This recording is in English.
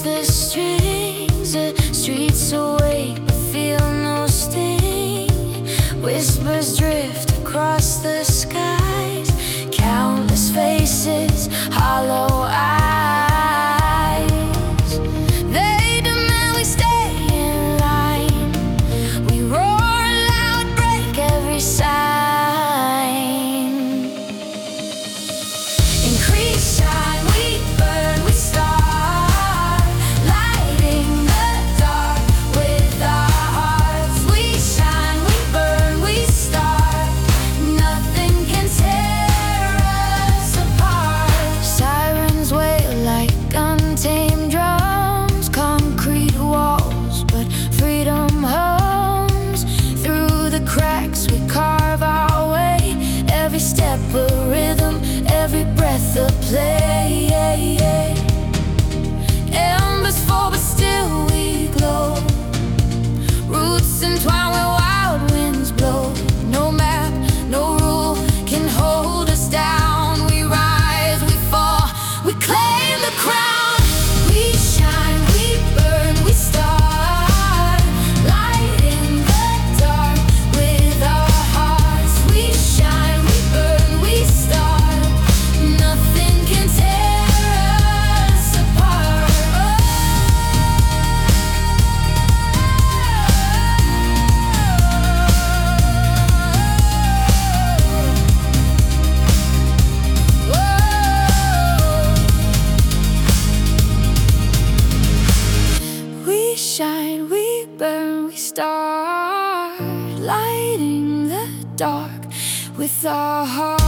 pulls the strings. The streets awake but feel no sting. Whispers drift across the skies. Countless faces, hollow eyes. They demand we stay in line. We roar loud, break every sign. Increase shine, we burn, we start. Lighting the dark with our hearts. We shine, we burn, we start. Nothing can tear us apart. Sirens wail like untamed drums. Concrete walls, but freedom hums. Through the cracks we carve our way. Every step a rhythm, every breath a play. Embers fall, but still we glow. Roots entwine where wild winds blow. No map, no rule can hold us down. We rise, we fall, we claim the crown. We shine, we burn, we start. Light in the dark with our hearts. We shine, we burn, we start. Nothing can tear us apart. We shine, we burn, we start. Lighting the dark with our hearts.